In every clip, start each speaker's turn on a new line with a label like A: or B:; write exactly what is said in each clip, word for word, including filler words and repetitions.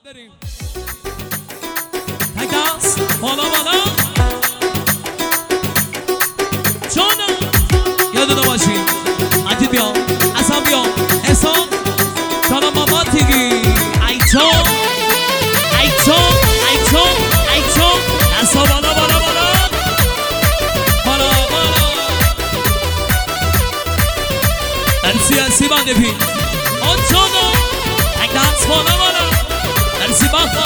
A: بریم تکس بالا بالا جانم یادتون باشین مجید بیا حسن بیا حسان جانم ماما تیگی ایچو ایچو ایچو ایچو دستا بالا بالا بالا بالا بالا درسی درسی بنده پی آن جانم یک دست بالا بالا درسی بخوا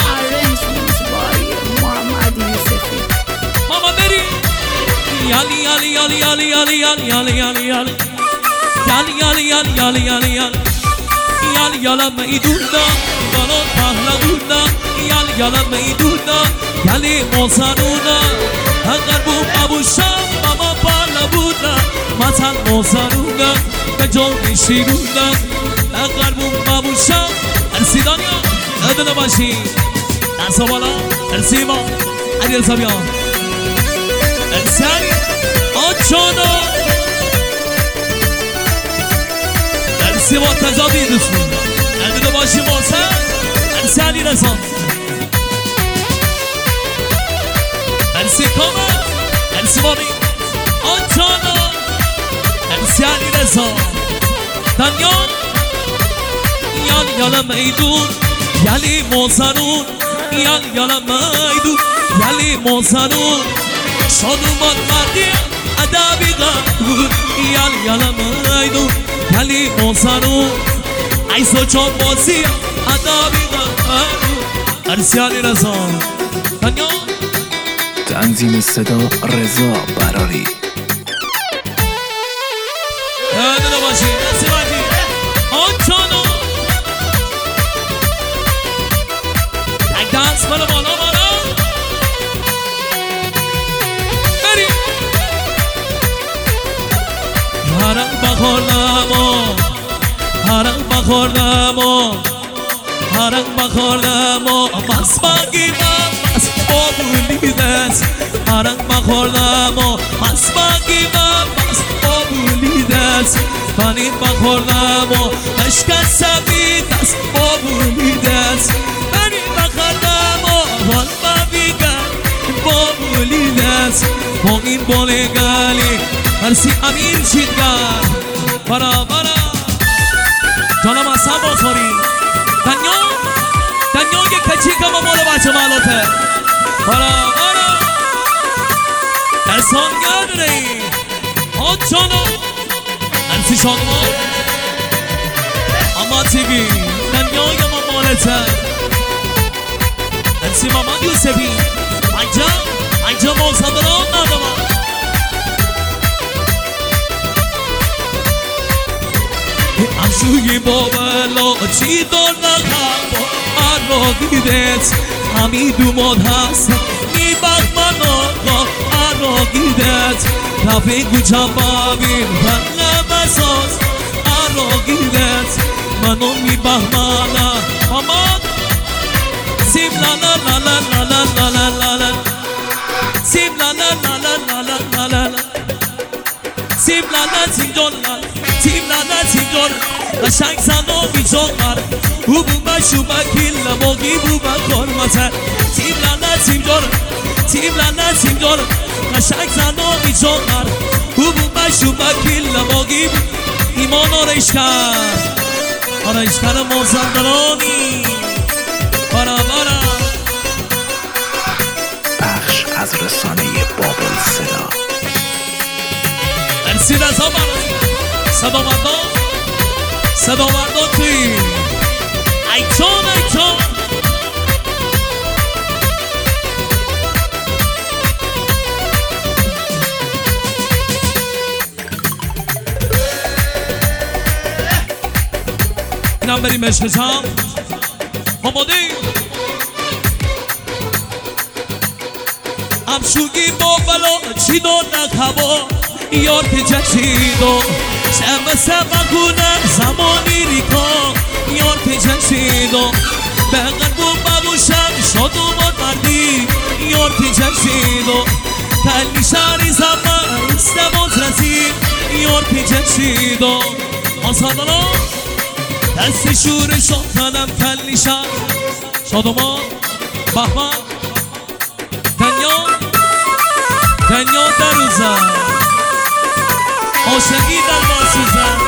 A: ماما بری یالی یالی یالی یالی یالی یالی یالی یالی یالی یالی یالی یالی یالی یالی یالی یالی یالا میدونا بالا پهلوونا یالی یالا میدونا یالی موزانونا اگر بو ابوشم ماما پهلوونا مثلا موزانونا به جون شیرونا اگر بو ابوشم ارسی دنیا ندونه باشی دستا بالا ارسی ما عدیل سبیان ارسی علی آچانا ارسی با تجابی دوستون ندونه باشی محسن ارسی علی رسان ارسی کامل ارسی بابی آچانا ارسی علی رسان دنیان یال یالا میدون یالی موزانون یال یالا میدون یالی موزانون شادومان مردی ادبی قبول یال یالا میدون یالی موزانون ایسو چون بازی ادبی قبول ارسی علی رزان دنیا
B: تنظیم صدا رضا براری
A: یادتون باشی دستی بردی آنچانو یک دست بالا بالا بالا بریم هرم بخوردم و هرم بخوردم و هرم بخوردم و مست بگیرم مست آبولی دست هرم بخوردم و مست بگیرم مست آبولی دست پنیر بخوردم و عشق سبی دست آبولی دست پنیر بخوردم و حال ببیگم بابولی دست با این بولگالی هرسی امیر شیدگر برا برا جانم اصلا بخوری دنیا دنیا یک کچی که ما مال بچه مالاته برا برا درسان یاد رئی ها جانم هرسی شانما اما تیگی دنیا یا ما مالته هرسی مامان یوسفی اینجا اینجا موزدران ندارم امشوی بابلا چی دار نخم ارا گیدت همیدو ماد هست نیبق من آقا ارا گیدت رفی گوچم بابین فنه بساز ارا گیدت منو میبق منه اما سیم لا لا لا لا لا لا لا لا لا سیم لا لا لا لا لا لا لا لا سیم لا لا سیم جون لا سیم لا لا سیم جون قشنگ زنو میجوغر او بوما شوما کیلا موگی بوما کرماتر سیم لا لا سیم جون سیم لا لا سیم جون قشنگ زنو میجوغر او بوما شوما کیلا موگی ایمان آرایشگر آرایشگر موزندرانی بارا بارا
B: بخش از رسانه بابل صدا
A: ارسی رزا برای صدا مردان صدا مردان توی ایچان ایچان اینم بریم عشق جام آماده امشوگی بابلا چی دو نخوا یار که جشیدو شب سبا کنم زمانی ریکا یار که جشیدو بغل بو بگوشم شادو باد مردی یار که جشیدو تلی شهری زمان استماز رسید یار که جشیدو آسانانا دست شور شاکنم تلی شهر شادمان بهمن دنیا دنیا در روزن عاشقی در بسوزن